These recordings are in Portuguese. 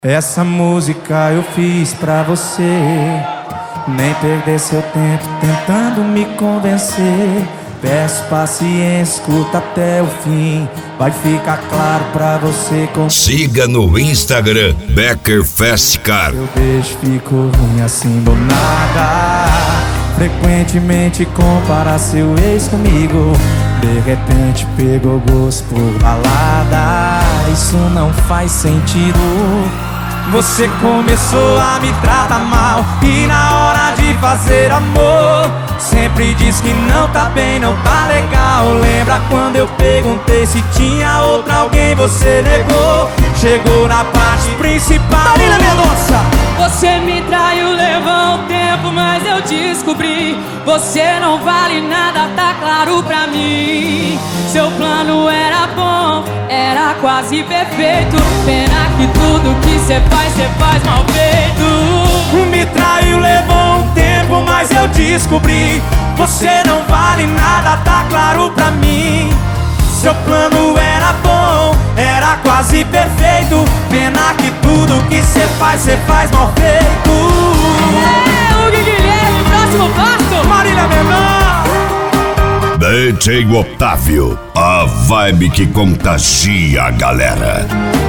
Essa música eu fiz pra você, nem perder seu tempo tentando me convencer. Peço paciência, escuta até o fim, vai ficar claro pra você como... Siga no Instagram Becker Fast Car. Seu beijo ficou ruim assim do nada. Frequentemente compara seu ex comigo. De repente pegou gosto por balada. Isso não faz sentido. Você começou a me tratar mal, e na hora de fazer amor sempre diz que não tá bem, não tá legal. Lembra quando eu perguntei se tinha outra alguém, você negou. Chegou na parte principal. Marília Mendonça! Você me traiu, levou um tempo, mas eu descobri. Você não vale nada, tá claro pra mim. Seu plano era bom, era quase perfeito. Pena que tudo que cê faz mal feito. Me traiu, levou um tempo, mas eu descobri. Você não vale nada, tá claro pra mim. Seu plano era bom, era quase perfeito. Pena que tudo que cê faz mal feito. É, Hugo Guilherme, próximo passo, Marília Mendonça. DJ Otávio, a vibe que contagia a galera.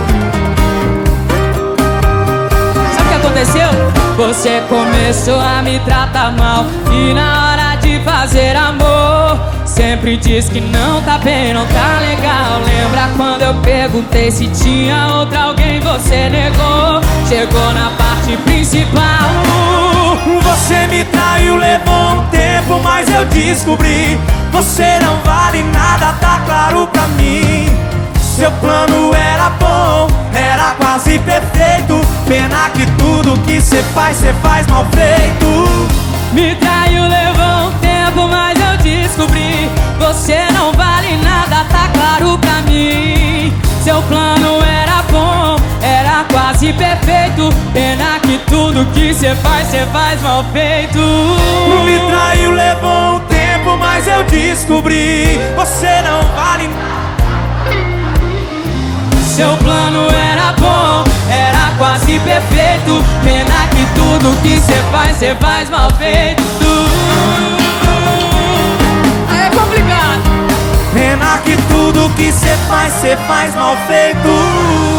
Sabe o que aconteceu? Você começou a me tratar mal, e na hora de fazer amor sempre diz que não tá bem, não tá legal. Lembra quando eu perguntei se tinha outra alguém, você negou. Chegou na parte principal. Você me traiu, levou um tempo, mas eu descobri. Você não vale nada, tá claro pra mim. Seu plano era bom, era quase perfeito. Pena que tudo que cê faz mal feito. Me traiu, levou um tempo, mas eu descobri. Você não vale nada, tá claro pra mim. Seu plano era bom, era quase perfeito. Pena que tudo que cê faz mal feito. Me traiu, levou um tempo, mas eu descobri. Você não vale nada. Seu plano era bom, era quase perfeito. Pena que tudo que cê faz mal feito. É complicado. Pena que tudo que cê faz mal feito.